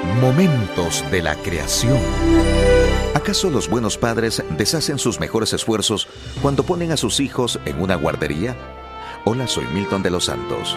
Momentos de la creación. ¿Acaso los buenos padres deshacen sus mejores esfuerzos cuando ponen a sus hijos en una guardería? Hola, soy Milton de los Santos.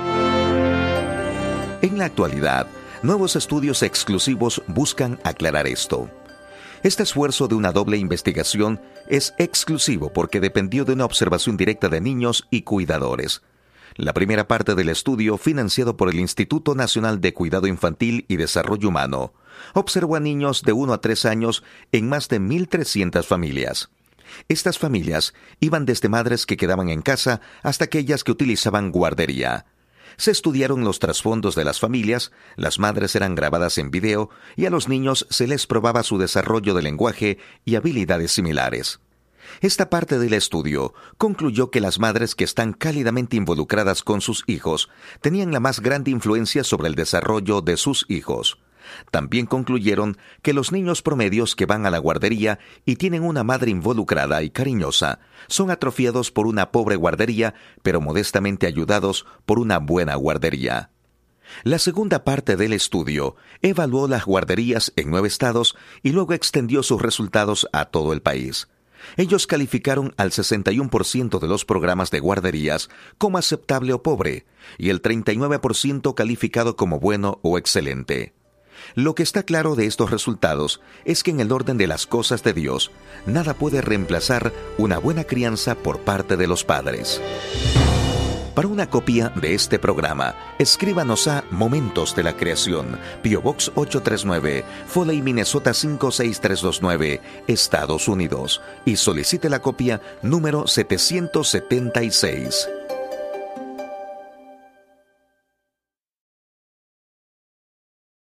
En la actualidad, nuevos estudios exclusivos buscan aclarar esto. Este esfuerzo de una doble investigación es exclusivo porque dependió de una observación directa de niños y cuidadores. La primera parte del estudio, financiado por el Instituto Nacional de Cuidado Infantil y Desarrollo Humano, observó a niños de 1 a 3 años en más de 1.300 familias. Estas familias iban desde madres que quedaban en casa hasta aquellas que utilizaban guardería. Se estudiaron los trasfondos de las familias, las madres eran grabadas en video y a los niños se les probaba su desarrollo de lenguaje y habilidades similares. Esta parte del estudio concluyó que las madres que están cálidamente involucradas con sus hijos tenían la más grande influencia sobre el desarrollo de sus hijos. También concluyeron que los niños promedios que van a la guardería y tienen una madre involucrada y cariñosa son atrofiados por una pobre guardería, pero modestamente ayudados por una buena guardería. La segunda parte del estudio evaluó las guarderías en 9 estados y luego extendió sus resultados a todo el país. Ellos calificaron al 61% de los programas de guarderías como aceptable o pobre y el 39% calificado como bueno o excelente. Lo que está claro de estos resultados es que en el orden de las cosas de Dios, nada puede reemplazar una buena crianza por parte de los padres. Para una copia de este programa, escríbanos a Momentos de la Creación, P.O. Box 839, Foley, Minnesota 56329, Estados Unidos, y solicite la copia número 776.